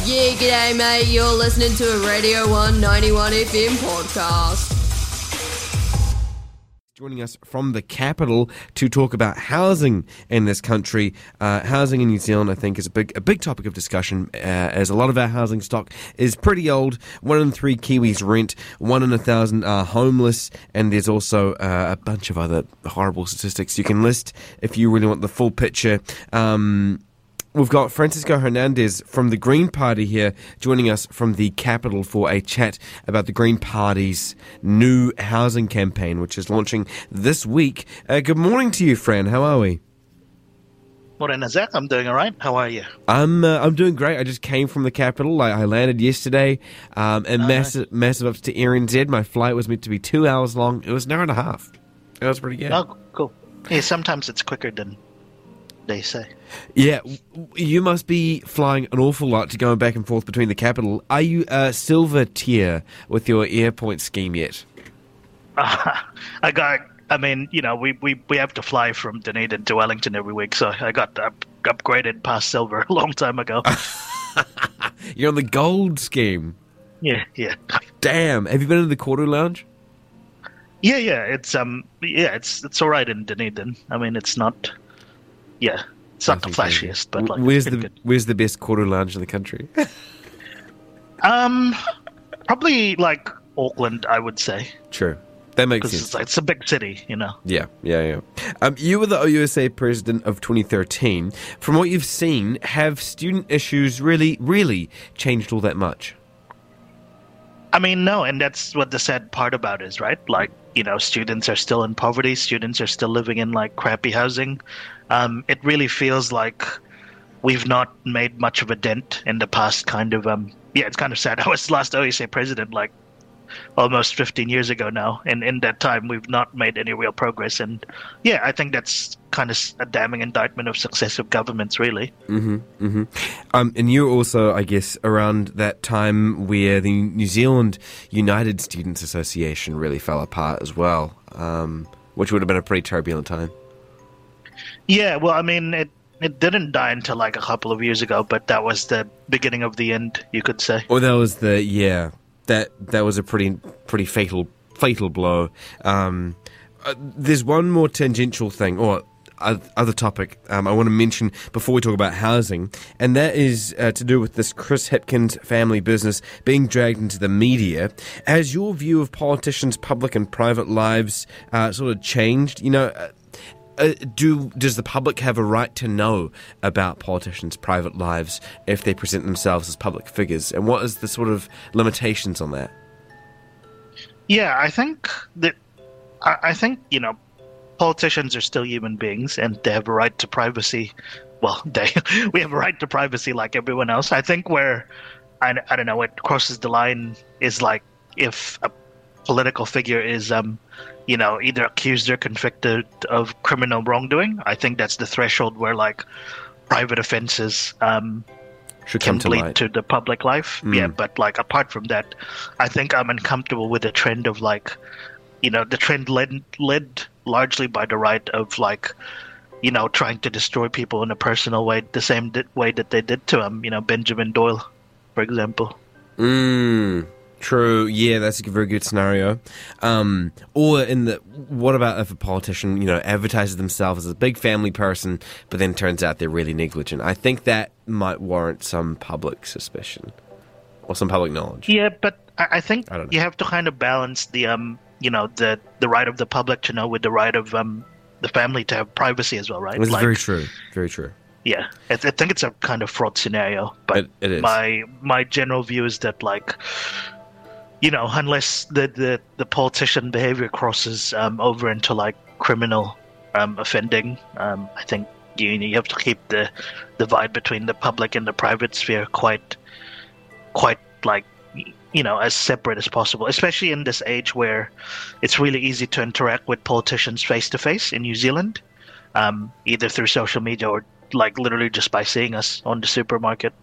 Yeah, g'day mate, you're listening to a Radio 191 FM podcast. Joining us from the capital to talk about housing in this country. Housing in New Zealand, I think, is a big topic of discussion, as a lot of our housing stock is pretty old. 1 in 3 Kiwis rent, 1 in 1,000 are homeless, and there's also a bunch of other horrible statistics you can list if you really want the full picture. We've got Francisco Hernandez from the Green Party here joining us from the capital for a chat about the Green Party's new housing campaign, which is launching this week. Good morning to you, Fran. How are we? Morena, Zach. I'm doing all right. How are you? I'm doing great. I just came from the capital. I landed yesterday, and massive ups to RNZ. My flight was meant to be 2 hours long. It was an hour and a half. That was pretty good. Oh, cool. Yeah, sometimes it's quicker than they say. Yeah, you must be flying an awful lot to going back and forth between the capital. Are you a silver tier with your AirPoint scheme yet? We have to fly from Dunedin to Wellington every week, so I got upgraded past silver a long time ago. You're on the gold scheme. Yeah. Damn, have you been in the Koru Lounge? Yeah, it's all right in Dunedin. I mean, it's not. Yeah, it's not the flashiest, but like, where's the best Koru Lounge in the country? Probably like Auckland, I would say. True, that makes sense. It's a big city, you know. Yeah. You were the OUSA president of 2013. From what you've seen, have student issues really changed all that much? I mean, no, and that's what the sad part about it is, right? Like, you know, students are still in poverty. Students are still living in, like, crappy housing. It really feels like we've not made much of a dent in the past kind of, it's kind of sad. I was last OUSA president, like, almost 15 years ago now. And in that time, we've not made any real progress. And, yeah, I think that's kind of a damning indictment of successive governments, really. And you're also, I guess, around that time where the New Zealand United Students Association really fell apart as well, which would have been a pretty turbulent time. Yeah, well, I mean, it didn't die until like a couple of years ago, but that was the beginning of the end, you could say. Or that was that was a pretty fatal blow. There's one more tangential thing, or other topic I want to mention before we talk about housing, and that is to do with this Chris Hipkins family business being dragged into the media. Has your view of politicians' public and private lives sort of changed? You know, does the public have a right to know about politicians' private lives if they present themselves as public figures? And what is the sort of limitations on that? Yeah, I think, you know, politicians are still human beings and they have a right to privacy. Well, we have a right to privacy like everyone else. I think where, I don't know, it crosses the line is like if a political figure is, you know, either accused or convicted of criminal wrongdoing. I think that's the threshold where like private offences can bleed to the public life. Yeah, but like apart from that, I think I'm uncomfortable with the trend of like, you know, the trend led largely by the right of like, you know, trying to destroy people in a personal way, the same way that they did to you know, Benjamin Doyle, for example. True. Yeah, that's a very good scenario. Or what about if a politician, you know, advertises themselves as a big family person, but then turns out they're really negligent? I think that might warrant some public suspicion or some public knowledge. Yeah, but I think you have to kind of balance the you know, the right of the public to know with the right of the family to have privacy as well, right? It's very true. Very true. Yeah, I think it's a kind of fraught scenario. But it is. My general view is that, like, you know, unless the politician behavior crosses over into like criminal offending, I think you have to keep the divide between the public and the private sphere quite like, you know, as separate as possible, especially in this age where it's really easy to interact with politicians face to face in New Zealand, either through social media or like literally just by seeing us on the supermarket.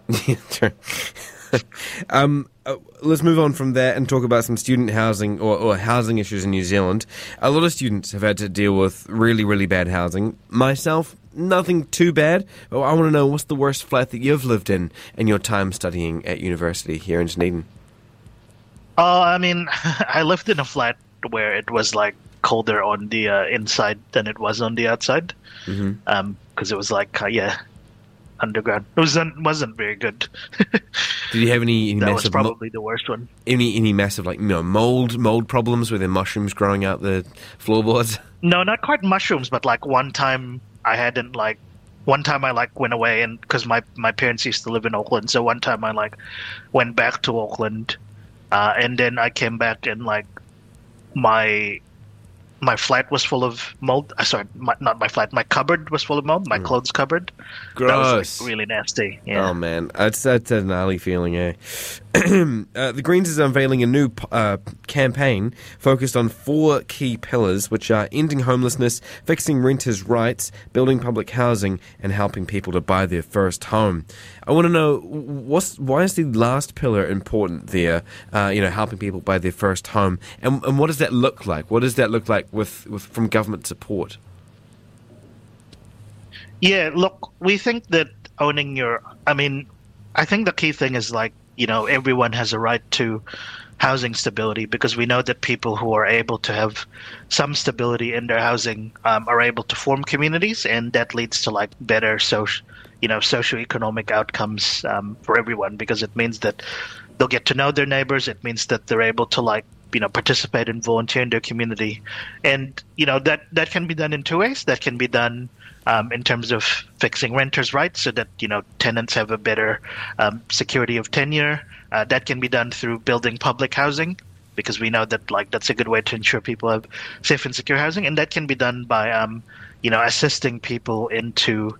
Let's move on from that and talk about some student housing or housing issues in New Zealand. A lot of students have had to deal with really, really bad housing. Myself, nothing too bad. But I want to know, what's the worst flat that you've lived in your time studying at university here in Dunedin? I mean, I lived in a flat where it was like colder on the inside than it was on the outside, because it was like underground. It wasn't very good. Did you have any that massive was probably the worst one. any massive mold problems with the mushrooms growing out the floorboards? No, not quite mushrooms, but like one time I went away, and because my parents used to live in Auckland, so one time I went back to Auckland, and then I came back and like my flat was full of mold. Sorry, not my flat. My cupboard was full of mold. My clothes cupboard. Gross. That was like really nasty. Yeah. Oh man, that's a gnarly feeling, eh? The Greens is unveiling a new campaign focused on 4 key pillars, which are ending homelessness, fixing renters' rights, building public housing, and helping people to buy their first home. I want to know, why is the last pillar important there? Helping people buy their first home, and what does that look like? What does that look like with from government support? Yeah, look, we think that I think the key thing is everyone has a right to housing stability, because we know that people who are able to have some stability in their housing are able to form communities, and that leads to better socioeconomic outcomes for everyone, because it means that they'll get to know their neighbors. It means that they're able to participate and volunteer in their community, and that can be done in 2 ways. That can be done in terms of fixing renters' rights, so that tenants have a better security of tenure. That can be done through building public housing, because we know that that's a good way to ensure people have safe and secure housing, and that can be done by assisting people into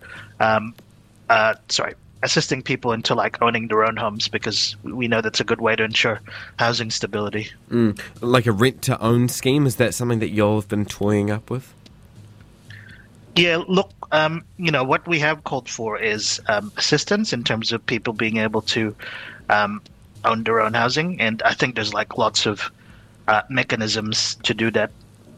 owning their own homes, because we know that's a good way to ensure housing stability. Like a rent-to-own scheme, is that something that y'all have been toying up with? Yeah, look, what we have called for is assistance in terms of people being able to own their own housing, and I think there's lots of mechanisms to do that.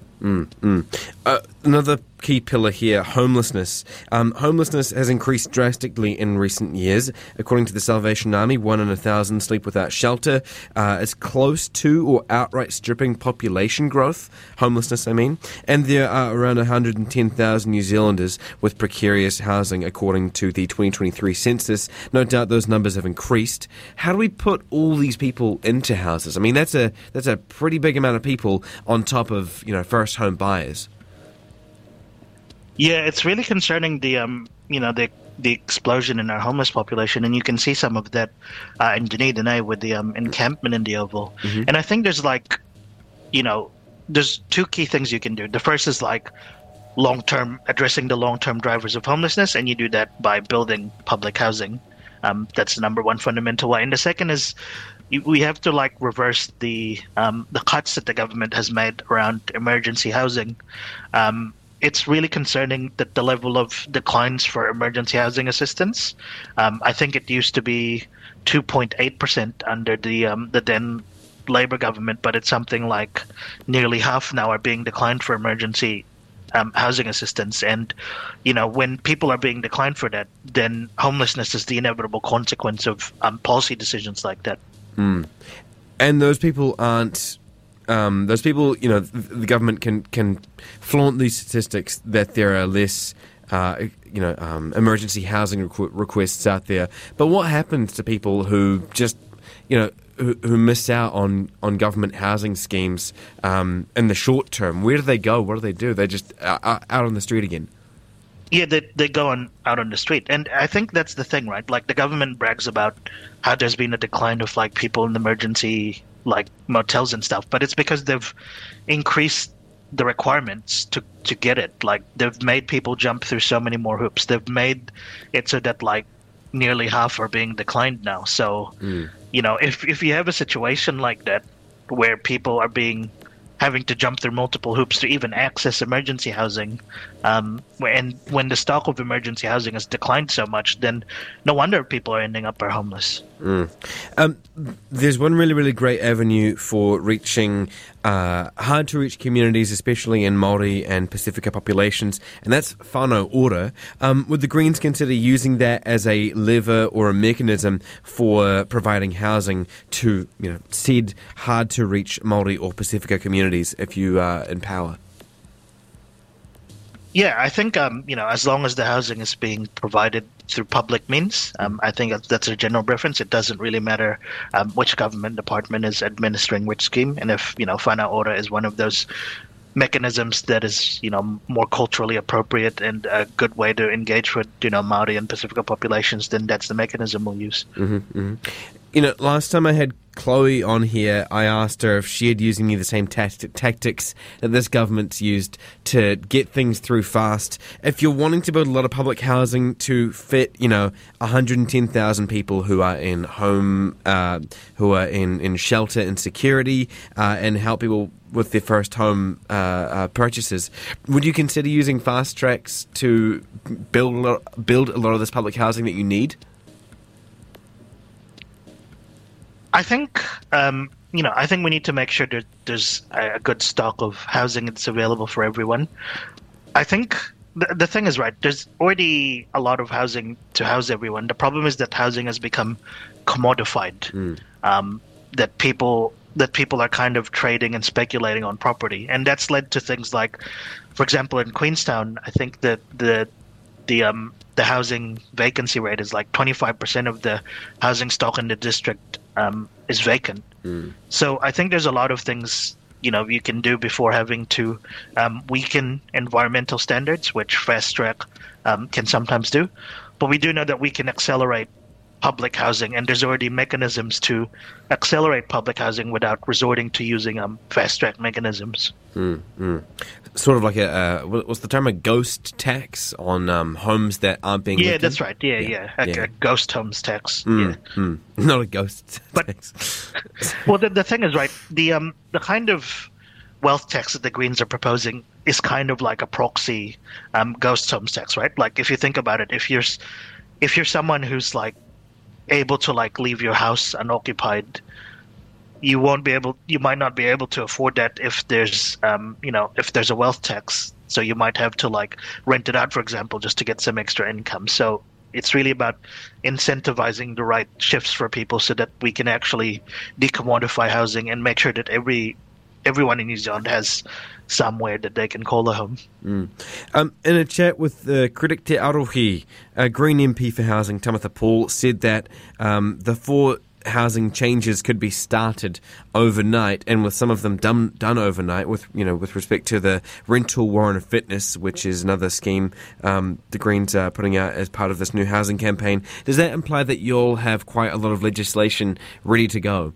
Another key pillar here, homelessness. Homelessness has increased drastically in recent years. According to the Salvation Army, 1 in 1,000 sleep without shelter. It's close to or outright stripping population growth, homelessness I mean, and there are around 110,000 New Zealanders with precarious housing according to the 2023 census. No doubt those numbers have increased. How do we put all these people into houses? I mean, that's a pretty big amount of people on top of first home buyers. Yeah, it's really concerning the explosion in our homeless population, and you can see some of that in Dunedin with the encampment in the Oval. And I think there's there's 2 key things you can do. The first is addressing the long-term drivers of homelessness, and you do that by building public housing. That's the number one fundamental way. And the second is we have to reverse the cuts that the government has made around emergency housing. It's really concerning that the level of declines for emergency housing assistance. I think it used to be 2.8% under the then Labour government, but it's something like nearly half now are being declined for emergency housing assistance. And when people are being declined for that, then homelessness is the inevitable consequence of policy decisions like that. And those people aren't. The government can flaunt these statistics that there are less, emergency housing requests out there. But what happens to people who just, who miss out on government housing schemes in the short term? Where do they go? What do they do? They're just out on the street again. Yeah, they go out on the street. And I think that's the thing, right? The government brags about how there's been a decline of people in the emergency motels and stuff, but it's because they've increased the requirements to get it. They've made people jump through so many more hoops. They've made it so that nearly half are being declined now. So if you have a situation like that where people are being having to jump through multiple hoops to even access emergency housing. And when the stock of emergency housing has declined so much, then no wonder people are ending up homeless. There's one really, really great avenue for reaching hard-to-reach communities, especially in Māori and Pacifica populations, and that's whānau ora. Would the Greens consider using that as a lever or a mechanism for providing housing to, said hard-to-reach Māori or Pacifica communities if you are in power? Yeah, I think, as long as the housing is being provided through public means, I think that's a general preference. It doesn't really matter which government department is administering which scheme. And if, whānau ora is one of those mechanisms that is, more culturally appropriate and a good way to engage with, Māori and Pacifica populations, then that's the mechanism we'll use. Last time I had Chloe on here, I asked her if she had used any of the same tactics that this government's used to get things through fast. If you're wanting to build a lot of public housing to fit, 110,000 people who are in home, who are in shelter and security, and help people with their first home purchases, would you consider using fast tracks to build a lot of this public housing that you need? I think, I think we need to make sure that there's a good stock of housing that's available for everyone. I think the thing is, right, there's already a lot of housing to house everyone. The problem is that housing has become commodified, that people are kind of trading and speculating on property. And that's led to things like, for example, in Queenstown, I think that the housing vacancy rate is like 25% of the housing stock in the district is vacant. So I think there's a lot of things you can do before having to weaken environmental standards, which Fast Track can sometimes do. But we do know that we can accelerate public housing, and there's already mechanisms to accelerate public housing without resorting to using Fast Track mechanisms. Sort of like what's the term, a ghost tax on homes that aren't being Yeah, lived that's in? right. A ghost homes tax. Not a ghost tax. Well, the thing is, right, the kind of wealth tax that the Greens are proposing is kind of like a proxy ghost homes tax, right? Like, if you think about it, if you're someone who's like able to like leave your house unoccupied, you might not be able to afford that if there's if there's a wealth tax. So you might have to like rent it out, for example, just to get some extra income. So it's really about incentivizing the right shifts for people so that we can actually decommodify housing and make sure that everyone in New Zealand has somewhere that they can call a home. In a chat with critic Te Arohi, a Green MP for Housing, Tamitha Paul, said that the 4 housing changes could be started overnight, and with some of them done overnight, with respect to the rental warrant of fitness, which is another scheme the Greens are putting out as part of this new housing campaign. Does that imply that you'll have quite a lot of legislation ready to go?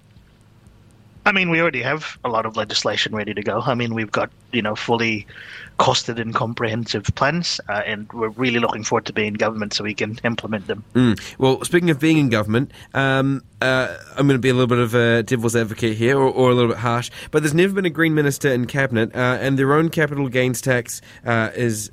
I mean, we already have a lot of legislation ready to go. I mean, we've got, fully costed and comprehensive plans, and we're really looking forward to being in government so we can implement them. Well, speaking of being in government, I'm going to be a little bit of a devil's advocate here, or a little bit harsh, but there's never been a Green minister in Cabinet, and their own capital gains tax there's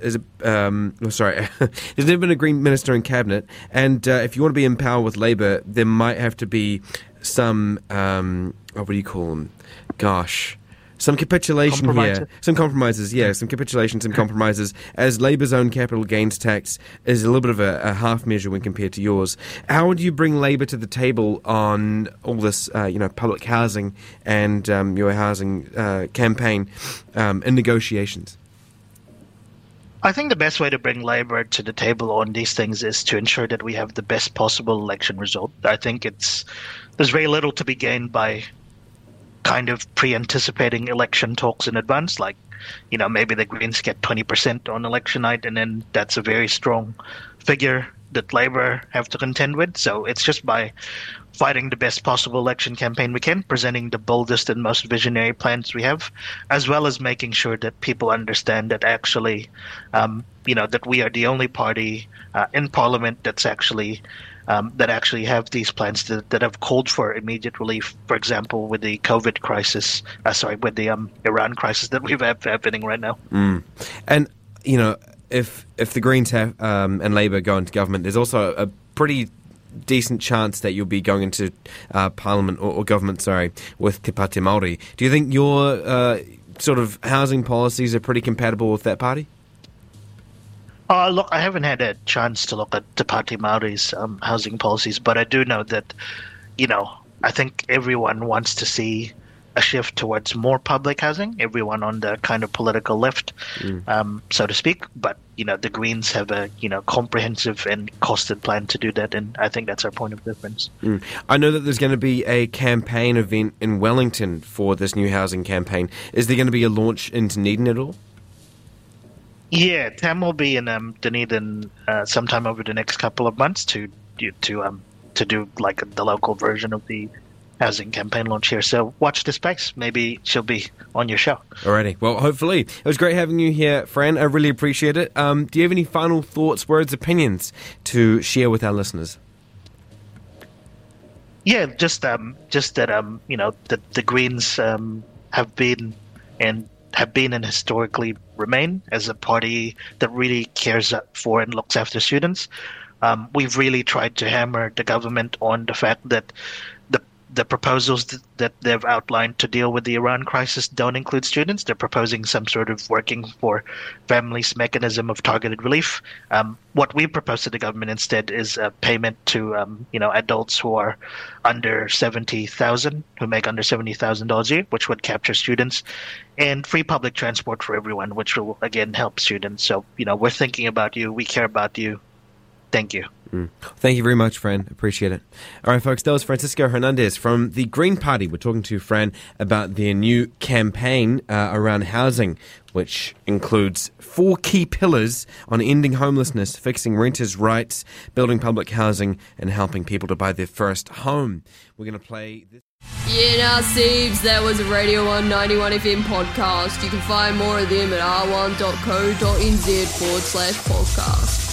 never been a Green minister in Cabinet, and if you want to be in power with Labour, there might have to be some, what do you call them? Some capitulation here. Some compromises, some capitulation, some compromises, as Labour's own capital gains tax is a little bit of a half measure when compared to yours. How would you bring Labour to the table on all this, public housing and your housing campaign in negotiations? I think the best way to bring Labour to the table on these things is to ensure that we have the best possible election result. I think there's very little to be gained by kind of pre-anticipating election talks in advance, like, maybe the Greens get 20% on election night, and then that's a very strong figure that Labour have to contend with. So it's just by fighting the best possible election campaign we can, presenting the boldest and most visionary plans we have, as well as making sure that people understand that actually, that we are the only party in Parliament that's actually that actually have these plans that have called for immediate relief. For example, with the COVID crisis, with the Iran crisis that we've happening right now. And if the Greens have and Labour go into government, there's also a pretty decent chance that you'll be going into Parliament or government, with Te Pāti Māori. Do you think your sort of housing policies are pretty compatible with that party? Look, I haven't had a chance to look at Te Pāti Māori's housing policies, but I do know that, I think everyone wants to see a shift towards more public housing, everyone on the kind of political left, so to speak. But, the Greens have a, comprehensive and costed plan to do that, and I think that's our point of difference. I know that there's going to be a campaign event in Wellington for this new housing campaign. Is there going to be a launch in Dunedin at all? Yeah, Tam will be in Dunedin sometime over the next couple of months to do like the local version of the housing campaign launch here. So watch the space. Maybe she'll be on your show. Alrighty. Well, hopefully. It was great having you here, Fran. I really appreciate it. Do you have any final thoughts, words, opinions to share with our listeners? Yeah, just that the Greens have been and historically remain as a party that really cares for and looks after students. We've really tried to hammer the government on the fact that the proposals that they've outlined to deal with the Iran crisis don't include students. They're proposing some sort of working for families mechanism of targeted relief. What we propose to the government instead is a payment to adults who are under 70,000, who make under $70,000 a year, which would capture students, and free public transport for everyone, which will again help students. So we're thinking about you. We care about you. Thank you. Thank you very much, Fran. Appreciate it. All right, folks, that was Francisco Hernandez from the Green Party. We're talking to Fran about their new campaign around housing, which includes 4 key pillars on ending homelessness, fixing renters' rights, building public housing, and helping people to buy their first home. We're going to play this. Yeah, now, Siebes, that was a Radio 191 FM podcast. You can find more of them at r1.co.nz/podcast.